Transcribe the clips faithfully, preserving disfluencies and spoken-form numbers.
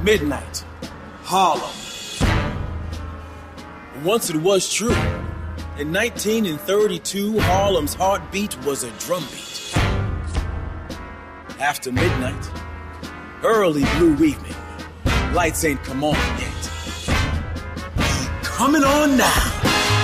Midnight, Harlem. Once it was true. In nineteen thirty-two, Harlem's heartbeat was a drumbeat. After midnight, early blue evening, lights ain't come on yet. Coming on now.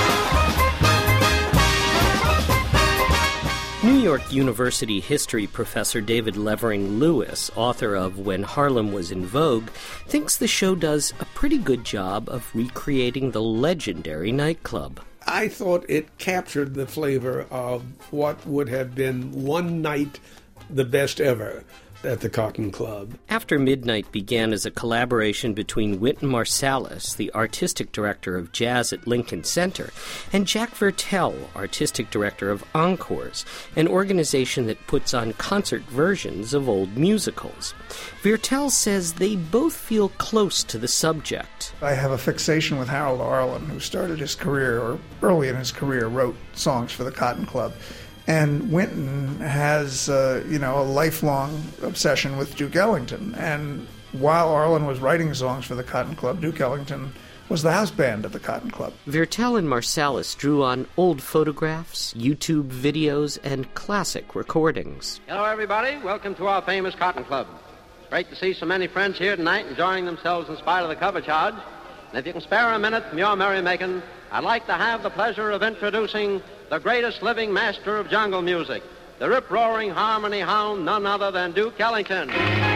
New York University history professor David Levering Lewis, author of When Harlem Was in Vogue, thinks the show does a pretty good job of recreating the legendary nightclub. I thought it captured the flavor of what would have been one night the best ever at the Cotton Club. After Midnight began as a collaboration between Wynton Marsalis, the artistic director of jazz at Lincoln Center, and Jack Viertel, artistic director of Encores, an organization that puts on concert versions of old musicals. Viertel says they both feel close to the subject. I have a fixation with Harold Arlen, who started his career, or early in his career, wrote songs for the Cotton Club. And Wynton has, uh, you know, a lifelong obsession with Duke Ellington. And while Arlen was writing songs for the Cotton Club, Duke Ellington was the house band at the Cotton Club. Viertel and Marsalis drew on old photographs, YouTube videos, and classic recordings. Hello, everybody. Welcome to our famous Cotton Club. It's great to see so many friends here tonight enjoying themselves in spite of the cover charge. And if you can spare a minute from your merrymaking, I'd like to have the pleasure of introducing the greatest living master of jungle music, the rip-roaring harmony hound, none other than Duke Ellington.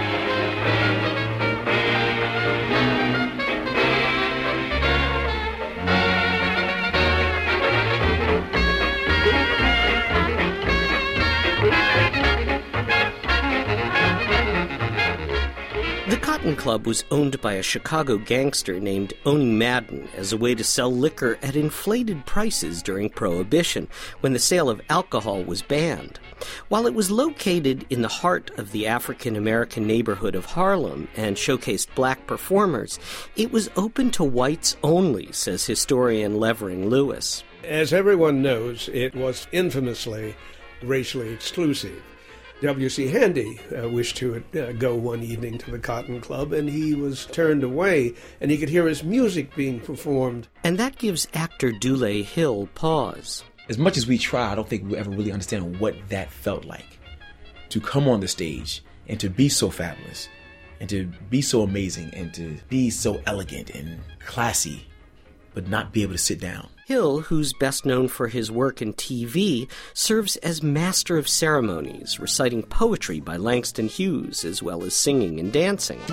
The Cotton Club was owned by a Chicago gangster named Oni Madden as a way to sell liquor at inflated prices during Prohibition, when the sale of alcohol was banned. While it was located in the heart of the African-American neighborhood of Harlem and showcased black performers, it was open to whites only, says historian Levering Lewis. As everyone knows, it was infamously racially exclusive. W C. Handy uh, wished to uh, go one evening to the Cotton Club, and he was turned away, and he could hear his music being performed. And that gives actor Dule Hill pause. As much as we try, I don't think we ever really understand what that felt like. To come on the stage and to be so fabulous, and to be so amazing, and to be so elegant and classy, but not be able to sit down. Hill, who's best known for his work in T V, serves as master of ceremonies, reciting poetry by Langston Hughes, as well as singing and dancing.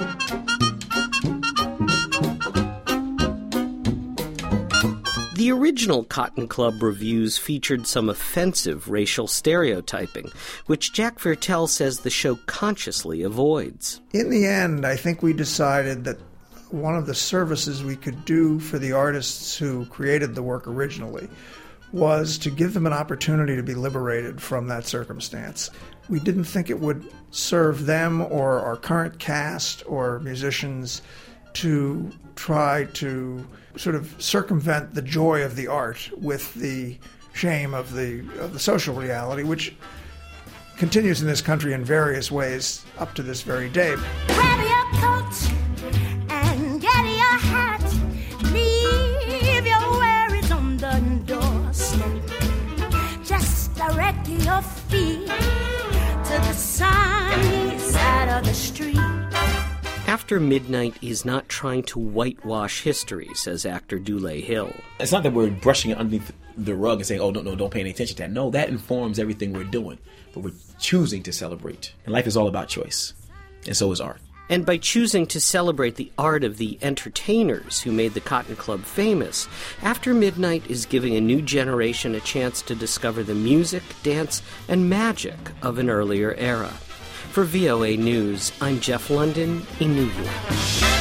The original Cotton Club reviews featured some offensive racial stereotyping, which Jack Viertel says the show consciously avoids. In the end, I think we decided that one of the services we could do for the artists who created the work originally was to give them an opportunity to be liberated from that circumstance. We didn't think it would serve them or our current cast or musicians to try to sort of circumvent the joy of the art with the shame of the of the social reality, which continues in this country in various ways up to this very day. Grab your coat and get your hat. Leave your worries on the doorstep. Just direct your feet to the sunny side of the street. After Midnight is not trying to whitewash history, says actor Dule Hill. It's not that we're brushing it underneath the rug and saying, oh, no, no, don't pay any attention to that. No, that informs everything we're doing. But we're choosing to celebrate. And life is all about choice. And so is art. And by choosing to celebrate the art of the entertainers who made the Cotton Club famous, After Midnight is giving a new generation a chance to discover the music, dance, and magic of an earlier era. For V O A News, I'm Jeff London in New York.